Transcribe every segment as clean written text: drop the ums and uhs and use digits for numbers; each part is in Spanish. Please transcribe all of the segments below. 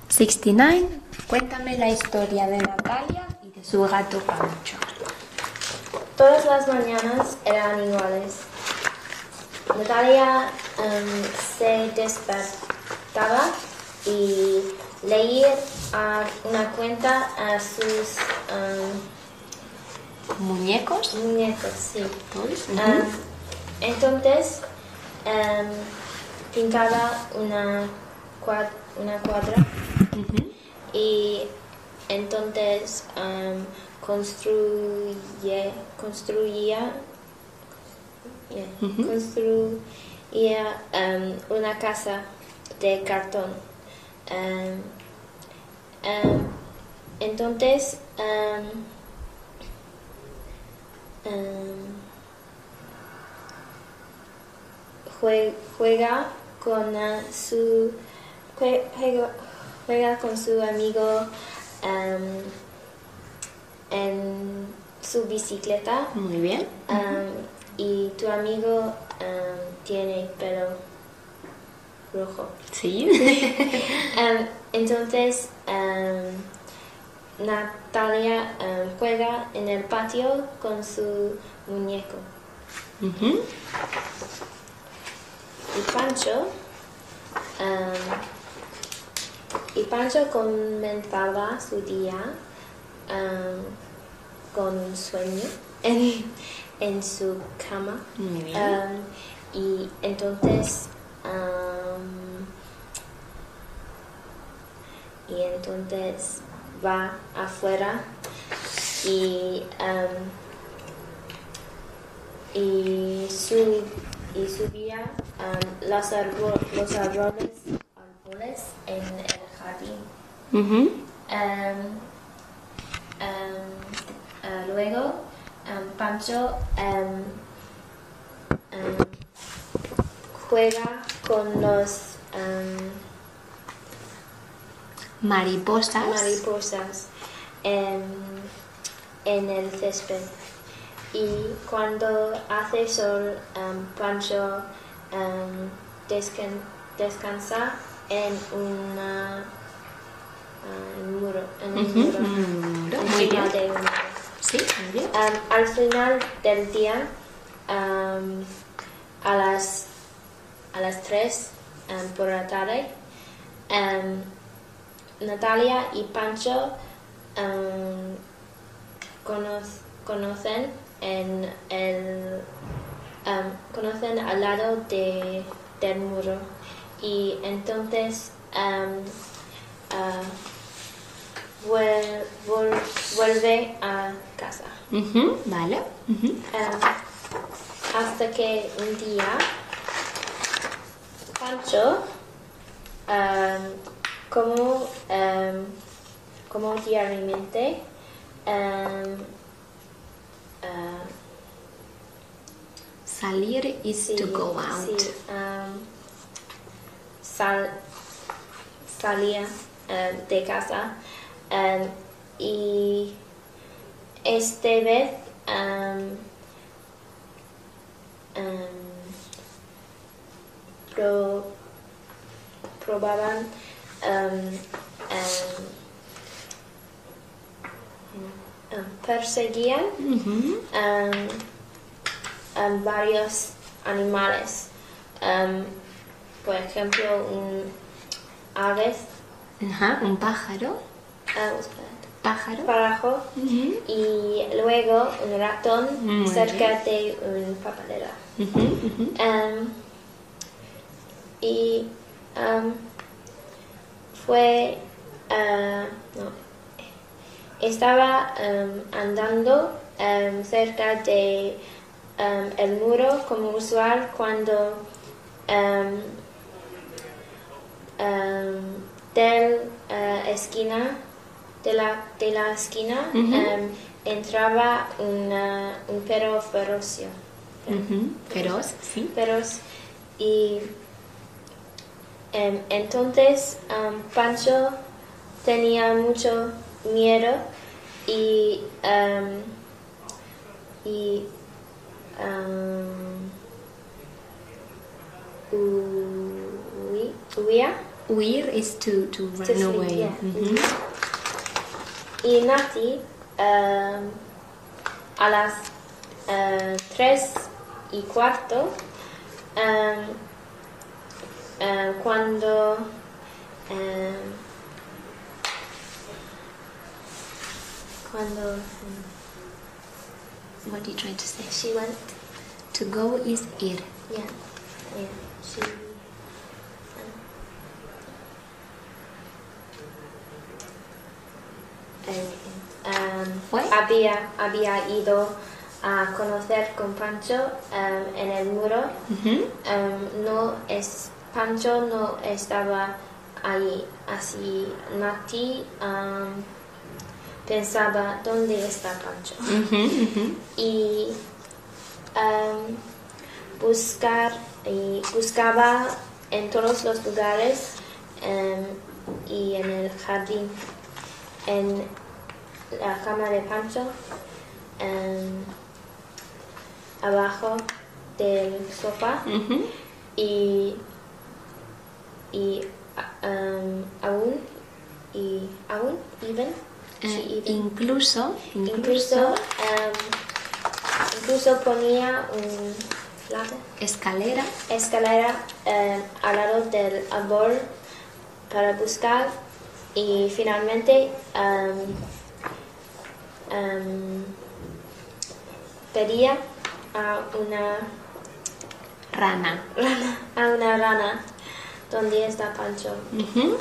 69. Cuéntame la historia de Natalia y de su gato Pancho. Todas las mañanas eran iguales. Natalia se despertaba y leía una cuenta a sus ¿Muñecos? muñecos, sí. Ujú. Entonces pintaba una cuadra y entonces construía una casa de cartón. Entonces juega con su amigo en su bicicleta. Muy bien. Y tu amigo tiene pelo rojo. Sí. Entonces Natalia juega en el patio con su muñeco. Ujú. Y Pancho comenzaba su día con sueño en su cama. Muy bien. Y entonces va afuera y subía los árboles en el jardín. Ujú. Luego Pancho juega con los mariposas en el césped. Y cuando hace sol, Pancho descansa en un muro. Muy Encima bien. de un muro. Sí, muy bien. Al final del día, a las 3 por la tarde, Natalia y Pancho conocen al lado del muro, y entonces vuelve a casa. Ujú. Vale. Ujú. Hasta que un día Pancho, como diariamente, Salir is to go out. sí, salía de casa, y esta vez probaban perseguían Ujú. varios animales, por ejemplo aves, Ajá, un pájaro. Pájaro. pájaro, Ujú. y luego un ratón Muy cerca de un papelera. Ujú, ujú. Y fue estaba andando cerca de el muro como usual cuando de la esquina entraba un perro feroz. Ujú. Feroz, sí. Feroz. Y entonces Pancho tenía mucho miedo y huía. Huir is to run flee, away. yeah. Mhm. Y Nati, a las 3:15, cuando What are you trying to say? she went, To go is ir. yeah, she ¿Fue? había ido a conocer con Pancho en el muro. Ujú. Pancho no estaba ahí, así Nati pensaba, ¿dónde está Pancho? Ujú, ujú. Y buscaba en todos los lugares y en el jardín, en la cama de Pancho, abajo del sofá Ujú. y even Incluso incluso ponía un escalera. escalera al lado del árbol para buscar, y finalmente pedía a una Rana. rana ¿dónde está Pancho? Ujú.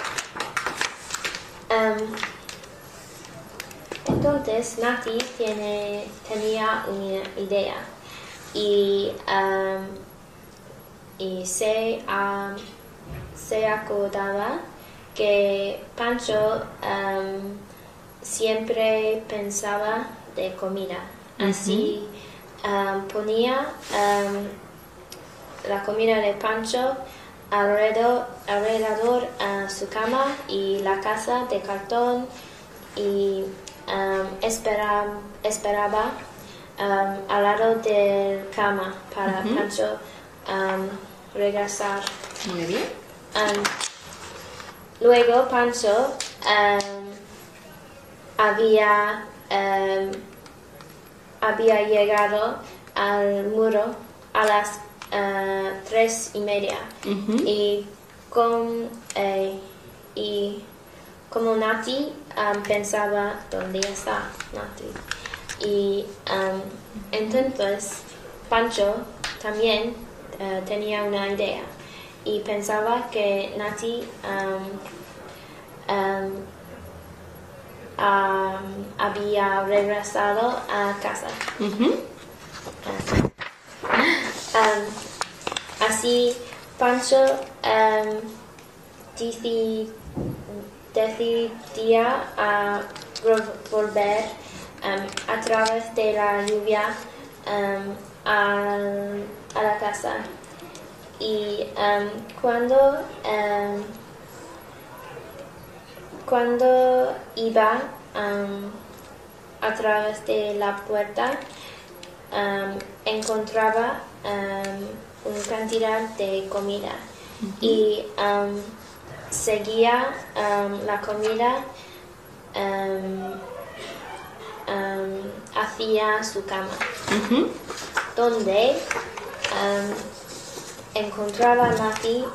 Entonces Nati tenía una idea y se acordaba que Pancho siempre pensaba de comida. Así ponía la comida de Pancho alrededor a su cama y la casa de cartón, y esperaba al lado de la cama para Pancho regresar. Muy bien. Luego Pancho había llegado al muro a las 3:30 Ujú. y como Nati pensaba, ¿dónde está Nati? Y entonces Pancho también tenía una idea y pensaba que Nati había regresado a casa. Ujú. Así Pancho decidía a volver a través de la lluvia a la casa, y cuando iba a través de la puerta encontraba una cantidad de comida y seguía la comida hacia su cama, Ujú. donde encontraba a Nati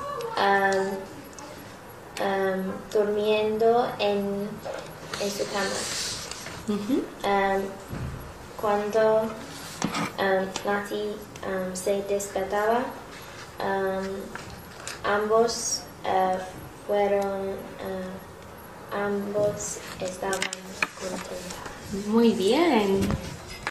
durmiendo en su cama. Ujú. Cuando Nati se despertaba, ambos estaban contentos. Muy bien.